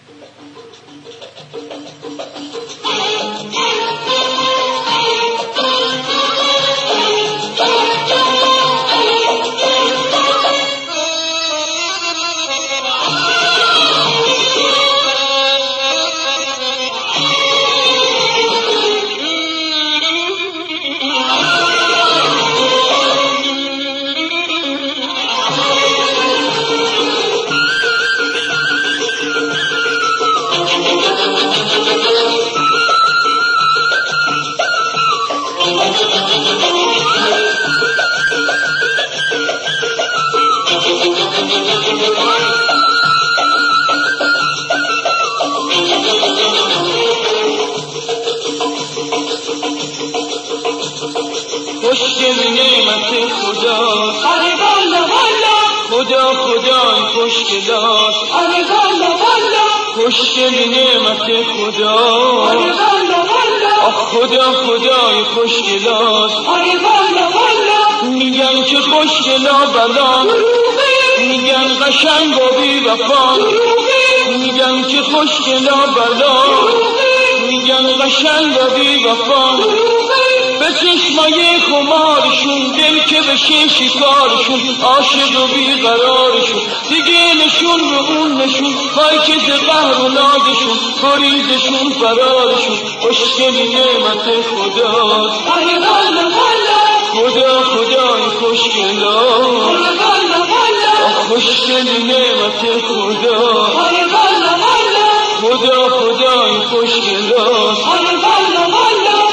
خوشگل نعمت خداست، آره والا والا، خدا خدای خوشگلاست، آره والا والا، خوشگل نعمت خداست، آره والا والا، آخ خدا خدای خوشگلاست، آره والا والا. میگن که خوشگلا بلا، میگن قشنگ و بی وفا، میگن که خوشگلا بلا، میگن قشنگ و بی وفا. به چشمای خمارشون دل که بشه شکارشون، عاشق و بیقرارشون دیگه نشون به اون نشون، پای که ز قهر و نازشون گریزشون فرارشون. خوشگل نعمت خداست، آره والا والا، خدا خدای خوشگلاست، آره والا والا، خوشگل نعمت خداست، آره والا والا، خدا خدای خوشگلاست، آره والا والا.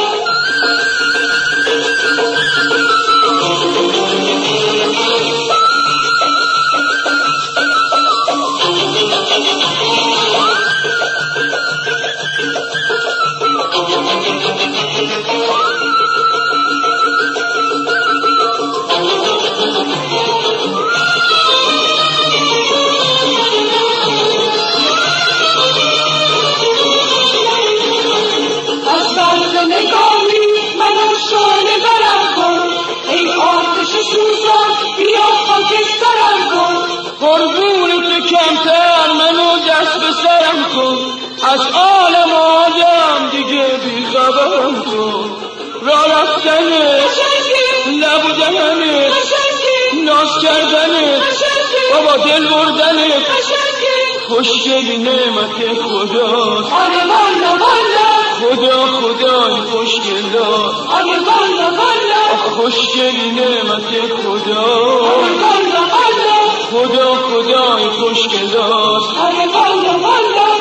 کمتر منو دست به سرم کن، از عالم آدم دیگه بیخبرم کن. راه رفتنه لب و دهنه، ناز کردنه بابا دل بردنه. خوشگل نعمت خداست، آره والا والا، خدا خدای خوشگلاست، آره والا والا، خوشگل نعمت خداست، آره والا والا، خدا خدای خوشگلاست، آره والا والا.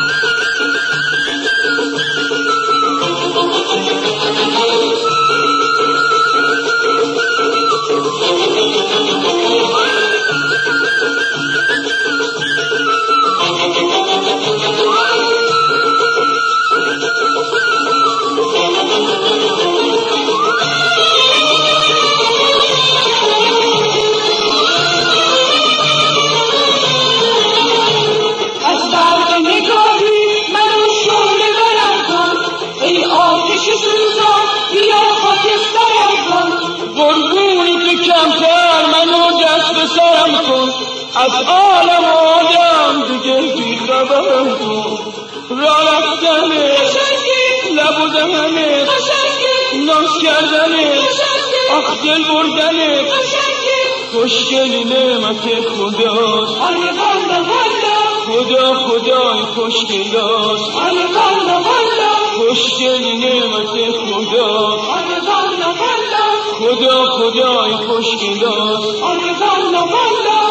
کمتر منو دست به سرم کن، از عالم آدم دیگه بیخبرم کن. راه رفتنه لب و دهنه، ناز کردنه آخ دل بردنه. خوشگل نعمت خداست، آره والا والا، خدا خدای خوشگلاست، آره والا والا، خوشگل نعمت خداست، آره والا والا، خدا خدای خوشگلاست، آره والا والا.